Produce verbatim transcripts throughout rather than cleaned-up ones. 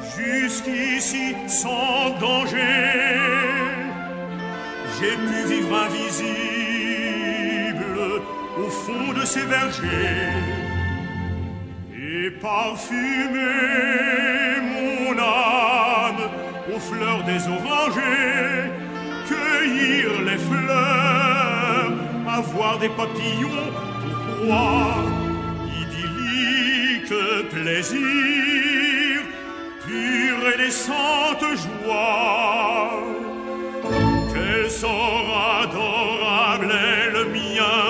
Jusqu'ici, sans danger, j'ai pu vivre invisible au fond de ces vergers et parfumer mon âme aux fleurs des orangers, cueillir les fleurs, avoir des papillons pour proie, idyllique plaisir, pure et décente joie. Quel sort adorable est le mien,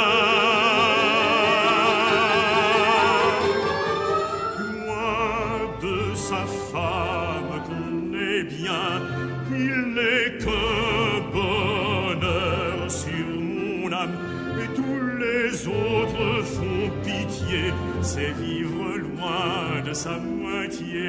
loin de sa femme qu'on est bien, il n'est que bonheur sur mon âme, et tous les autres font pitié, c'est vivre loin de sa moitié.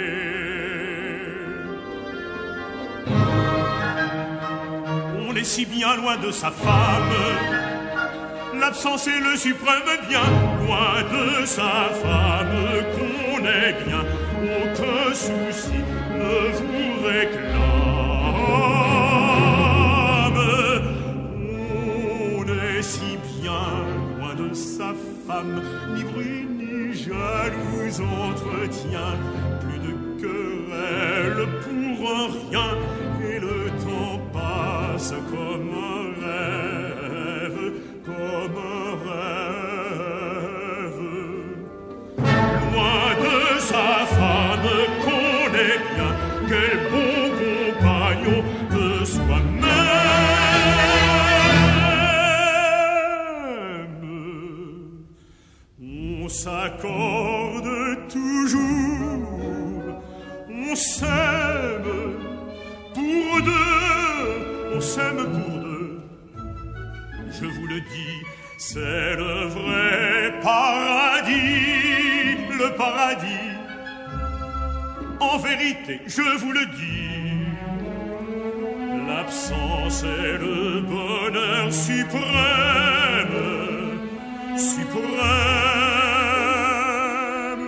On est si bien loin de sa femme, l'absence est le suprême bien, loin de sa femme qu'on est bien, aucun souci ne vous réclame. On est si bien loin de sa femme, ni bruit ni jaloux entretien, plus de querelle pour un rien, et le temps passe comme un rêve, comme un rêve. Loin de sa femme qu'on est bien, quel bon compagnon de soi-même. On s'accorde toujours, on s'aime pour deux, on s'aime pour deux. Je vous le dis, c'est le vrai paradis, le paradis. En vérité, je vous le dis, l'absence est le bonheur suprême, suprême.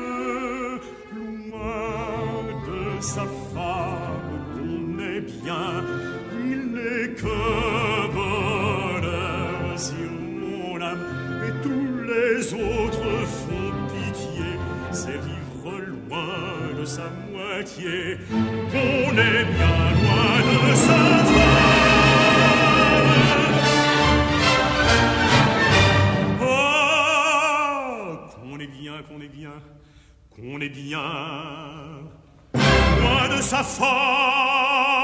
Loin de sa femme qu'on est bien, il n'est que bonheur sur mon âme, et tous les autres font pitié, c'est vivre loin de sa moitié, qu'on est bien loin de sa femme. Oh, qu'on est bien, qu'on est bien, qu'on est bien loin de sa femme.